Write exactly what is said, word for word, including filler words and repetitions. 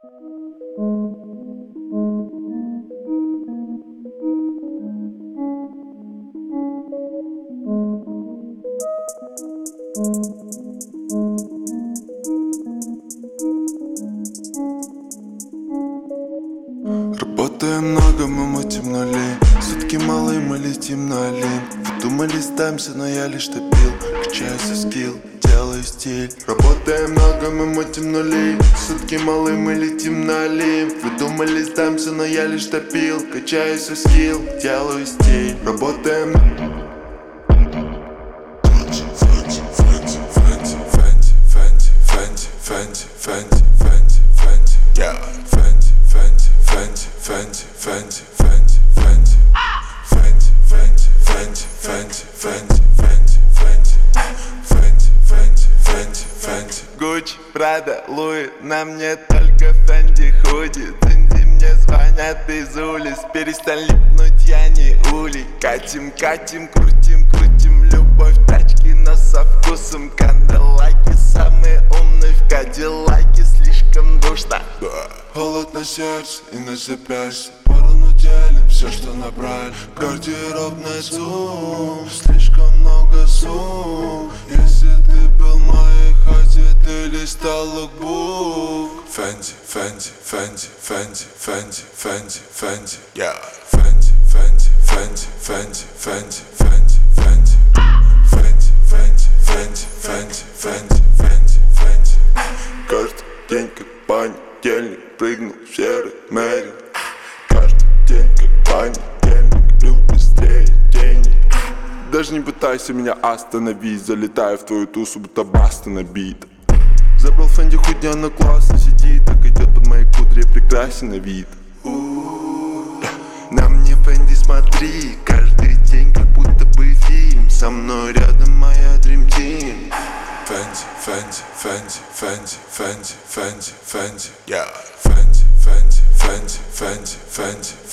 Работаем много, мы мутим нули. Сутки малые, мы летим на Олимп. Вы думали, сдамся, но я лишь топил. Качаю свой скилл, делаю стиль. Работаем много, мы мутим нули. Сутки малые, мы летим на Олимп. Вы думали, сдамся, но я лишь топил. Качаю свой скилл, делаю стиль. Работаем Фэнти, Фэнти, Фэнти, Фэнти, yeah. Фэнти, Фэнти, Фэнти, Фэнти, Фэнти, Фэнти, Фэнти, Фэнти, Фэнти, Фэнти, Фэнти, Фэнти, Фэнти, Фэнти, Фэнти, Фэнти, Фэнти, Фэнти. Гуччи, Прада, Луи, на мне только Фэнди худи. Цинди мне звонят из улиц, перестань липнуть, я не улей. Катим, катим, крутим, крутим, любовь, тачки, но со вкусом кандалаки, самые умные в кадиллаке, слишком душно. Холод на сердце и на запястье, порону делим все, что набрали. Гардеробный зум, слишком много сумм. Если ты был в моей хате, ты листал лукбук. Фэнти, Фэнти, Фэнти, Фэнти, Фэнти, Фэнти, Фэнти, yeah. Фэнти, Фэнти, Фэнти, Фэнти, Фэнти, Фэнти, Фэнти, Фэнти, Фэнти, Фэнти, Фэнти, Фэнти, Фэнти, Фэнти. Каждый день как понедельник, прыгнул в серый Мэри. Каждый день как понедельник, люблю быстрее денег. Даже не пытайся меня остановить, залетаю в твою тусу, будто баста набит. Забрал Фэнди худня, но классно сидит, так идет под моей кудре, прекрасен на вид. На мне Фэнди смотри, каждый день как будто бы фильм. Со мной рядом моя Dream Team. Фэнди, Фэнди, Фэнди, Фэнди, Фэнди, Фэнди, Фэнди, yeah. Фэнди, Фэнди, Фэнди, Фэнди, Фэнди.